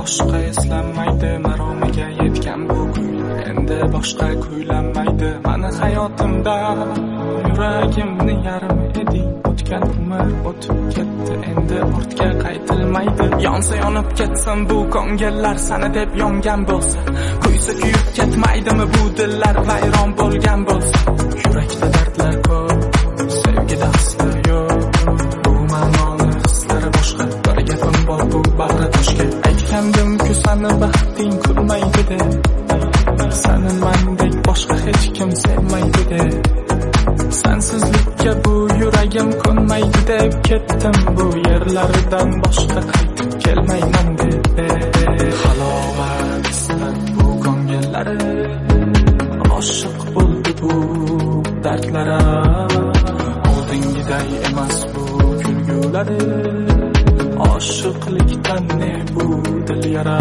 boshqa eslanmaydi, maromiga yetgan bu kuylar endi boshqa kuylanmaydi. Mani hayotimda yuragimni yarim eding, o'tgan umr o'tib ketdi, endi ortga qaytilmaydi. Yonsa yonib ketsin bu ko'ngillar, sani deb yongan bo'lsa, kuysa kuyib ketmaydimi bu dillar, vayron bo'lgan bo'lsa. Yurakda dardlar ko'p, sevgida hislar yo'q, bu ma'noli hislari boshqa. Bir gapim bor bu bag'ri toshga, aytgandim-ku sani baxting kulmaydi deb, sani mandek boshqa hech kim sevmaydi deb, sensizlikka bu yuragim ko'nmaydi deb ketdim bu yerlardan boshqa qaytib kelmayman deb. Halovat istab bu ko'ngillari, oshiq bo'ldi bu dardlara, oldingiday emas bu kulgulari, oshiqlikdan ne bu dil yara.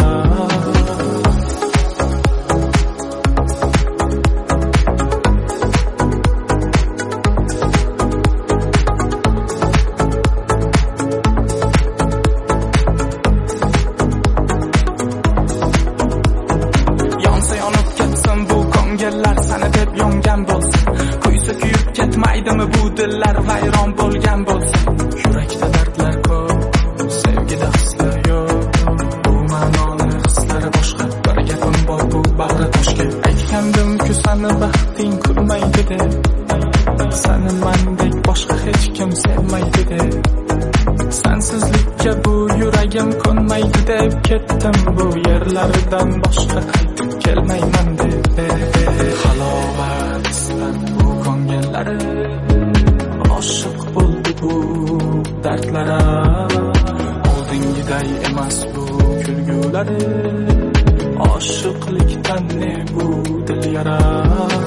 Sani deb yongan bo'lsa, kuysa kuyib ketmaydimi bu dillar, vayron bo'lgan bo'lsa. Yurakda dardlar ko'p, sevgida hislar yo'q, bu ma'noli hislari boshqa. Bir gapim bor bu bag'ri toshga, aytgandim-ku sani baxting kulmaydi deb, sani mandek boshqa hech kim sevmaydi deb, sensizlikka bu yuragim ko'nmaydi deb ketdim bu yerlardan boshqa qaytib kelmayman deb. Halovat istab bu ko'ngillari, oshiq bo'ldi bu dardlara, oldingiday emas bu kulgulari, oshiqlikdan ne bu dil yara.